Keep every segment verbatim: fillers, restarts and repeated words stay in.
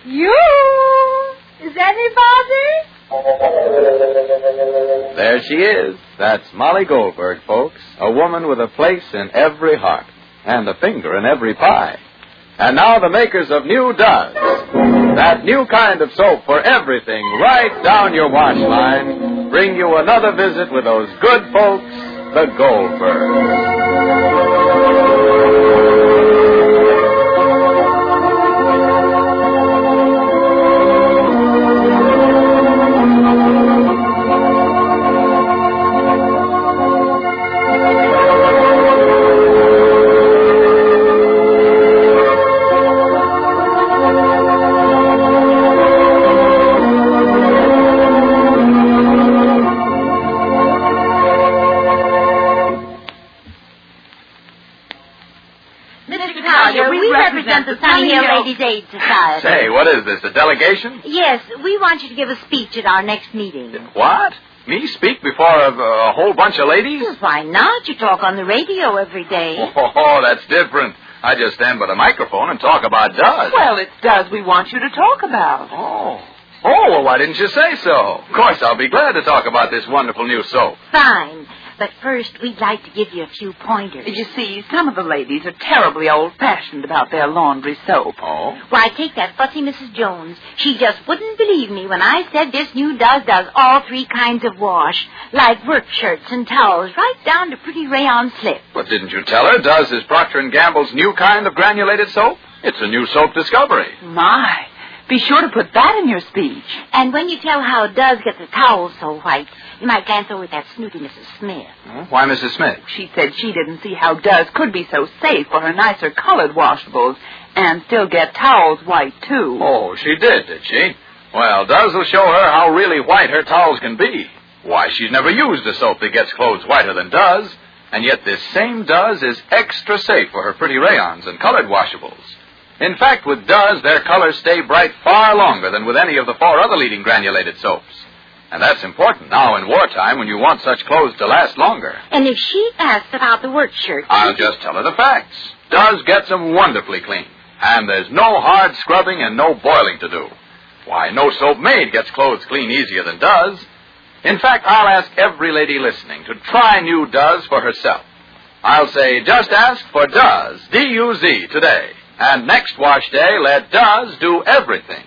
You? Is anybody? There she is. That's Molly Goldberg, folks. A woman with a place in every heart and a finger in every pie. And now the makers of New Does. That new kind of soap for everything right down your wash line. Bring you another visit with those good folks, the Goldbergs. The Sunny Hill Ladies' Aid Society. Say, what is this, a delegation? Yes, we want you to give a speech at our next meeting. What? Me speak before a, a whole bunch of ladies? Well, why not? You talk on the radio every day. Oh, that's different. I just stand by the microphone and talk about Does. Well, it's Does we want you to talk about. Oh. Oh, well, why didn't you say so? Of course, I'll be glad to talk about this wonderful new soap. Fine. But first, we'd like to give you a few pointers. You see, some of the ladies are terribly old-fashioned about their laundry soap. Oh? Why, take that fussy Missus Jones. She just wouldn't believe me when I said this new Does does all three kinds of wash, like work shirts and towels, right down to pretty rayon slips. But didn't you tell her Does is Procter and Gamble's new kind of granulated soap? It's a new soap discovery. My. Be sure to put that in your speech. And when you tell how Does gets the towels so white, you might glance over at that snooty Missus Smith. Oh, why Missus Smith? She said she didn't see how Does could be so safe for her nicer colored washables and still get towels white, too. Oh, she did, did she? Well, Does will show her how really white her towels can be. Why, she's never used a soap that gets clothes whiter than Does, and yet this same Does is extra safe for her pretty rayons and colored washables. In fact, with Does, their colors stay bright far longer than with any of the four other leading granulated soaps. And that's important now in wartime when you want such clothes to last longer. And if she asks about the work shirt... I'll just tell her the facts. Does gets them wonderfully clean. And there's no hard scrubbing and no boiling to do. Why, no soap made gets clothes clean easier than Does. In fact, I'll ask every lady listening to try new Does for herself. I'll say, just ask for Does, D U Z, today. And next wash day, let Does do everything.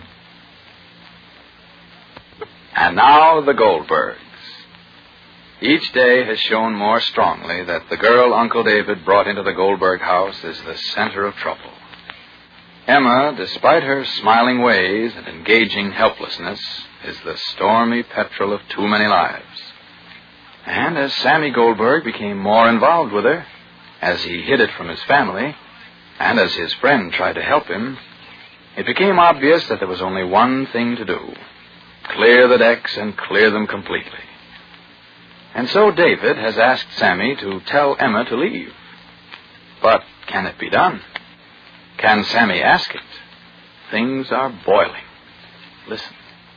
And now the Goldbergs. Each day has shown more strongly that the girl Uncle David brought into the Goldberg house is the center of trouble. Emma, despite her smiling ways and engaging helplessness, is the stormy petrel of too many lives. And as Sammy Goldberg became more involved with her, as he hid it from his family, and as his friend tried to help him, it became obvious that there was only one thing to do. Clear the decks and clear them completely. And so David has asked Sammy to tell Emma to leave. But can it be done? Can Sammy ask it? Things are boiling. Listen.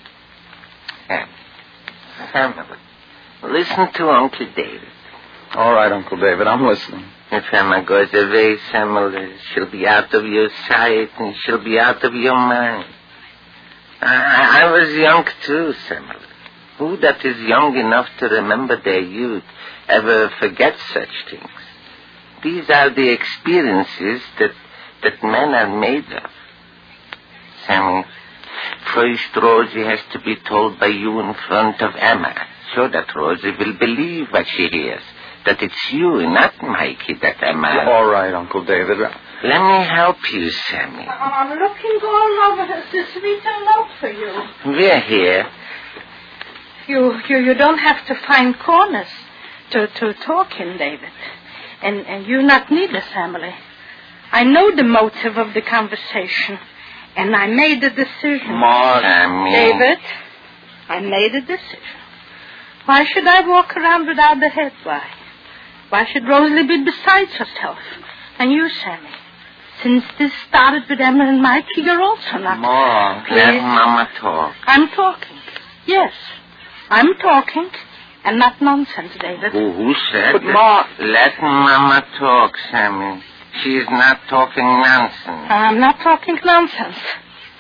Emma, listen to Uncle David. All right, Uncle David, I'm listening. If Emma goes away, Samuel, she'll be out of your sight and she'll be out of your mind. I, I was young too, Samuel. Who that is young enough to remember their youth ever forgets such things? These are the experiences that, that men are made of. Samuel, first Rosie has to be told by you in front of Emma, so that Rosie will believe what she hears. That it's you, not Mikey, that Emma... All right, Uncle David. Let me help you, Sammy. Oh, I'm looking all over this little note for you. We're here. You, you, you don't have to find corners to, to talk in, David. And, and you not need this, Emily. I know the motive of the conversation, and I made a decision. More, Sammy. David, I made a decision. Why should I walk around without the head? Why? Why should Rosalie be besides herself? And you, Sammy, since this started with Emma and Mikey, you're also not... Mom, let Mama talk. I'm talking. Yes, I'm talking, and not nonsense, David. Who, who said But that? Ma... Let Mama talk, Sammy. She's not talking nonsense. I'm not talking nonsense.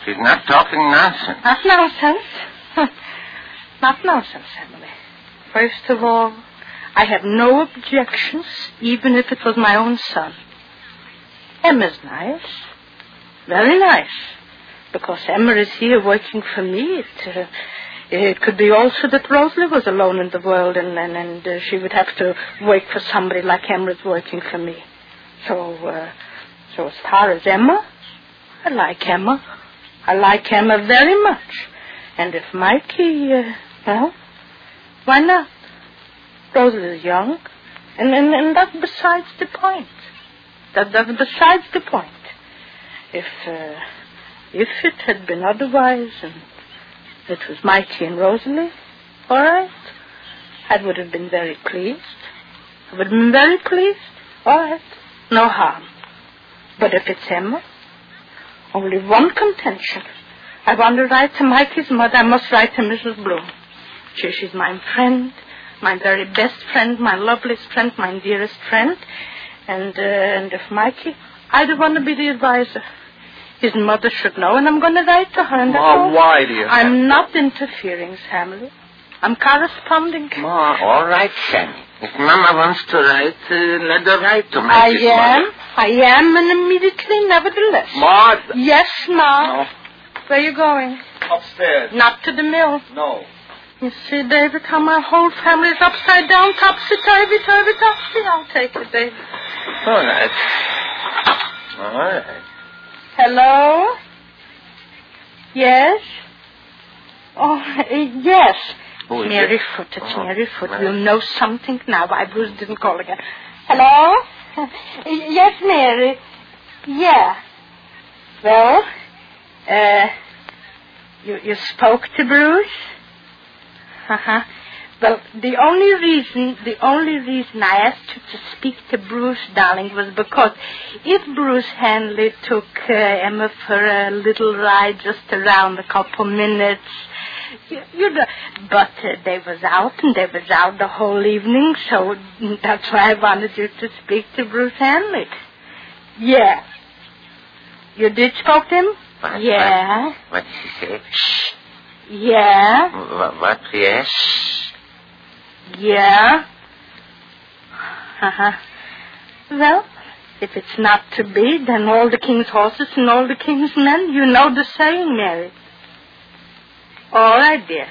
She's not talking nonsense. Not nonsense. Not nonsense, Emily. First of all, I have no objections, even if it was my own son. Emma's nice. Very nice. Because Emma is here working for me. It, uh, it could be also that Rosalie was alone in the world and, and, and uh, she would have to work for somebody like Emma is working for me. So, uh, so as far as Emma, I like Emma. I like Emma very much. And if Mikey, uh, well, why not? Rosalie is young. And, and, and that's besides the point. That, that's besides the point. If, uh, if it had been otherwise and it was Mikey and Rosalie, all right, I would have been very pleased. I would have been very pleased. All right, no harm. But if it's Emma, only one contention. I want to write to Mikey's mother. I must write to Missus Bloom. She, she's my friend, my very best friend, my loveliest friend, my dearest friend. And, uh, and if Mikey, I don't want to be the advisor. His mother should know, and I'm going to write to her. And that's Ma, all. why do you I'm have... not interfering, Samuel. I'm corresponding. Ma, all right, Sammy. If Mama wants to write, uh, let her write to I Mikey's am. mother. I am, and immediately, nevertheless. Ma... Yes, Ma. No. Where are you going? Upstairs. Not to the mill. No. You see, David, how my whole family is upside down, topsy-turvy, turvy-topsy. I'll take it, David. All right. All right. Hello? Yes? Oh, uh, yes. Who is Mary it? Foot. It's Oh, Mary Foot. Mary. You'll know something now. I Bruce didn't call again. Hello? Uh, yes, Mary. Yeah. Well, uh, you, you spoke to Bruce? Uh-huh. Well, the only reason, the only reason I asked you to speak to Bruce, darling, was because if Bruce Hanley took uh, Emma for a little ride just around a couple minutes, you, you know, but uh, they was out and they was out the whole evening, so that's why I wanted you to speak to Bruce Hanley. Yeah. You did spoke to him? What, Yeah. What, what did she say? Shh. Yeah. What, what yes? Yeah. Uh-huh. Well, if it's not to be, then all the king's horses and all the king's men. You know the saying, Mary. All right, dear.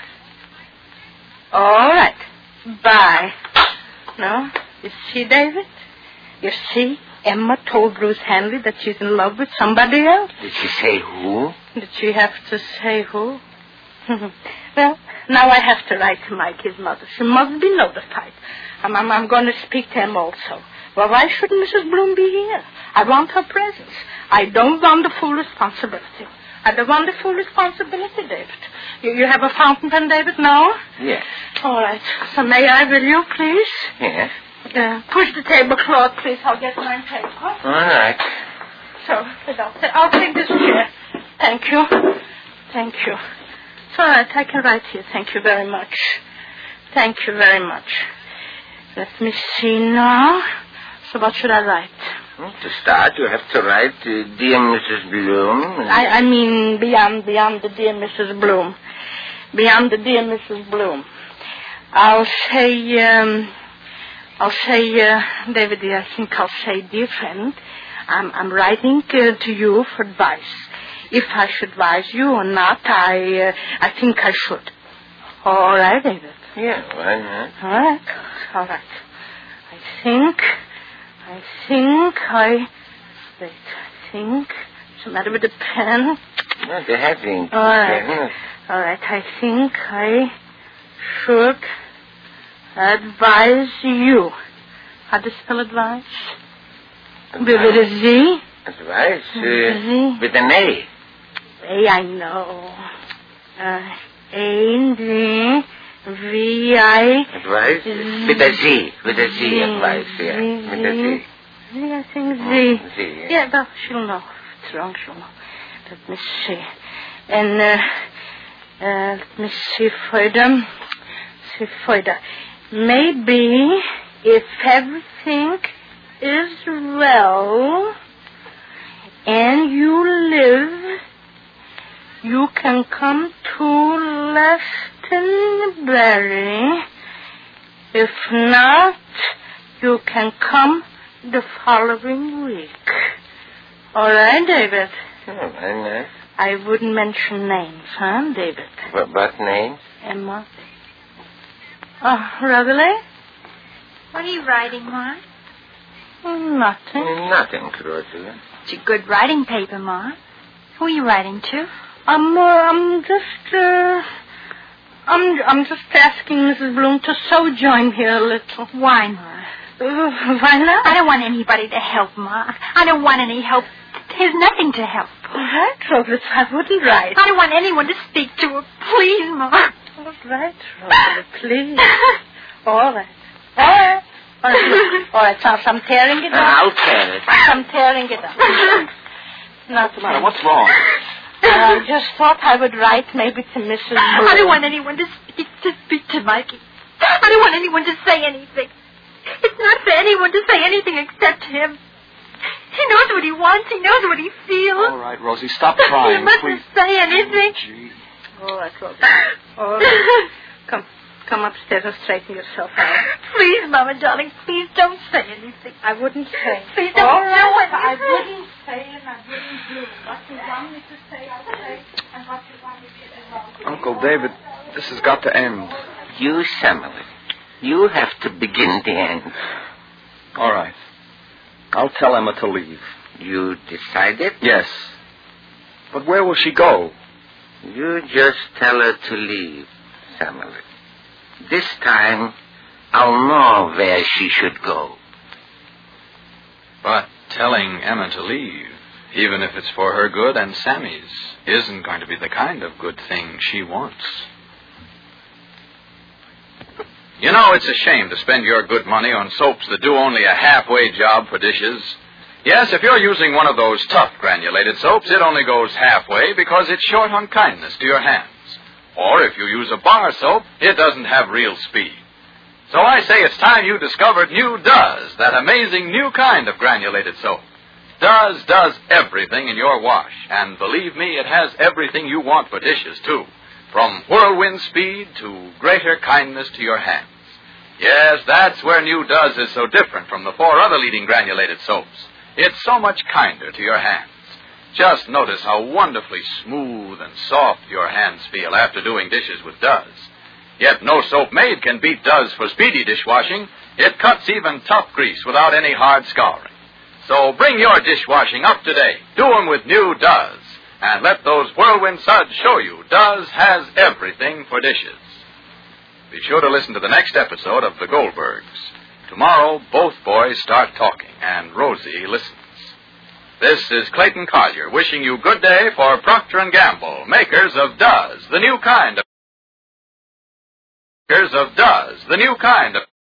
All right. Bye. No? You see, David? You see, Emma told Bruce Hanley that she's in love with somebody else. Did she say who? Did she have to say who? Well, now I have to write to Mikey's mother. She must be notified. I'm, I'm, I'm going to speak to him also. Well, why shouldn't Missus Bloom be here? I want her presence. I don't want the full responsibility. I don't want the full responsibility, David. You, you have a fountain pen, David? No? Yes. All right. So may I, will you, please? Yes. Uh, push the tablecloth, please. I'll get my paper. All right. So, I'll, I'll take this chair. Thank you. Thank you. It's all right. I can write here. Thank you very much. Thank you very much. Let me see now. So what should I write? Well, to start, you have to write, uh, Dear Missus Bloom. And... I, I mean beyond beyond the dear Missus Bloom. Beyond the dear Missus Bloom. I'll say, um, I'll say, uh, David, dear, I think I'll say, dear friend, I'm, I'm writing uh, to you for advice. If I should advise you or not, I uh, I think I should. All right, David. Yeah, why not? All right. All right. I think, I think I, wait, I think, what's the matter with the pen? No, they have ink. All right. All right, I think I should advise you. How do you spell advise? With a Z? Advice? Uh, Z? with an A. A, I know. Uh, A, D, V, I... Advice? Z. With a Z. With a Z, Z, advice, yeah. Z, With a Z. Z, I think Z. Mm, Z, yeah. Yeah, well, she'll know. If it's wrong, she'll know. Let me see. And, uh, uh, let me see further. See further. Maybe if everything is well and you live can come to Lestonbury. If not, you can come the following week. All right, David? Oh, very nice. I wouldn't mention names, huh, David? What, what names? Emma. Oh, Reveille? What are you writing, Ma? Nothing. Nothing, Claudia. It's a good writing paper, Ma. Who are you writing to? I'm, uh, I'm just, uh, I'm, I'm just asking Missus Bloom to sojourn here a little. Why, Ma? Uh, why not? I don't want anybody to help, Ma. I don't want any help. There's nothing to help. All right, Robles, I wouldn't write. I don't want anyone to speak to her. Please, Ma. All right, Robles, please. All right. All right. All right, all right, so I'm tearing it Uh, up. I'll tear it. I'm tearing it up. Not Matter, what's wrong? I just thought I would write maybe to Missus Bloom. I don't want anyone to speak to speak to Mikey. I don't want anyone to say anything. It's not for anyone to say anything except him. He knows what he wants. He knows what he feels. All right, Rosie, stop crying, You mustn't please. say anything. Gee. All right, Robles. All right. Come, come upstairs and straighten yourself out. Please, Mama, darling, please don't say anything. I wouldn't say. Please don't All do right, it. I wouldn't say and I wouldn't do. What you want me to say, I'll say, and what you want me to do, I'll do. Uncle David, this has got to end. You, Samuel, you have to begin the end. All right. I'll tell Emma to leave. You decided? Yes. But where will she go? You just tell her to leave, Samuel. This time, I'll know where she should go. But telling Emma to leave, even if it's for her good and Sammy's, isn't going to be the kind of good thing she wants. You know, it's a shame to spend your good money on soaps that do only a halfway job for dishes. Yes, if you're using one of those tough granulated soaps, it only goes halfway because it's short on kindness to your hands. Or if you use a bar soap, it doesn't have real speed. So I say it's time you discovered New Does, that amazing new kind of granulated soap. Does does everything in your wash, and believe me, it has everything you want for dishes, too. From whirlwind speed to greater kindness to your hands. Yes, that's where New Does is so different from the four other leading granulated soaps. It's so much kinder to your hands. Just notice how wonderfully smooth and soft your hands feel after doing dishes with Does. Yet no soap made can beat Does for speedy dishwashing. It cuts even tough grease without any hard scouring. So bring your dishwashing up to date. Do 'em with New Does. And let those whirlwind suds show you Does has everything for dishes. Be sure to listen to the next episode of The Goldbergs. Tomorrow, both boys start talking, and Rosie listens. This is Clayton Collier wishing you good day for Procter and Gamble, makers of Does, the new kind of... makers of Does, the new kind of...